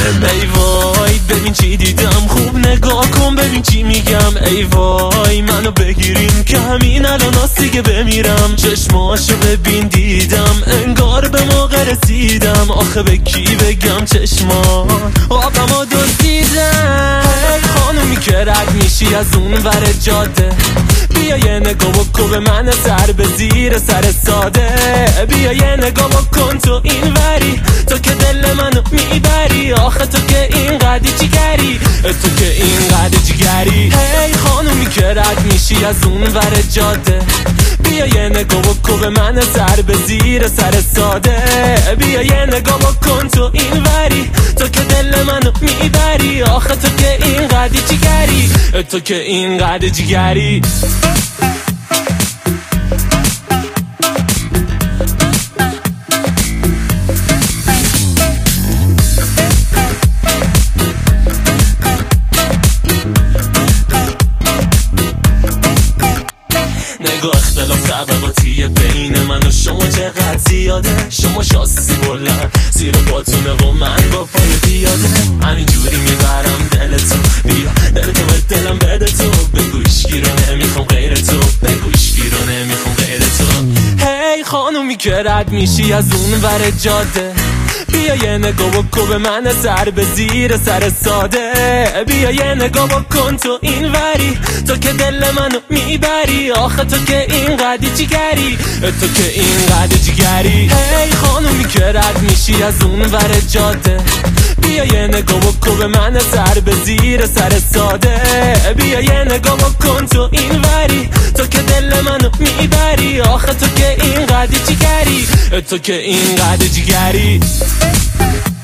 ای وای ببین چی دیدم، خوب نگاه کن ببین چی میگم. ای وای منو بگیریم که همین الان دیگه بمیرم. چشماشو ببین دیدم انگار به موقع رسیدم. آخه به کی بگم چشما آبمو دزدیدم. خانومی که رد میشی از اون ور جاده، بیا یه نگاه بکن به من سر به زیر سر ساده. بیا یه نگاه بکن تو این وری، تو که دل منو میبری. آخه تو که این قدی جیگری، تو که این قدی جیگری. هی خانومی که رد میشی از اون ور جاده، بیا یه نگاه بکن به من سر به زیر سر ساده. بیا یه نگاه بکن تو این وری، تو که دل منو میبری. آخه تو که این قدی جیگری، تو که این قدی جیگری. نگاه اختلاف طبقاتیه بین من و شما چقدر زیاده. شما شاسی بلند زیر باتونه و من با پای پیاده. همینجوری میبرم دلتو، بیا دلتو به دلم بده تو. بگو هیچکی رو نمیخوام غیر تو، بگو هیچکی رو نمیخوام غیر تو. هی خانومی که رد میشی از اون ور جاده، بیا یه نگاه بکن به من سر به زیر سر ساده. بیا یه نگاه بکن تو این وری، تو که دل منو میبری. آخه تو که این قدی جیگری، تو که این قدی جیگری. هی خانومی که رد میشی از اون ور جاده، بیا یه نگاه بکن به من سر به زیر سر ساده. بیا یه نگاه بکن تو این وری، تو که دل منو میبری. آخه تو که این قدی جیگری، تو که این قدی جیگری.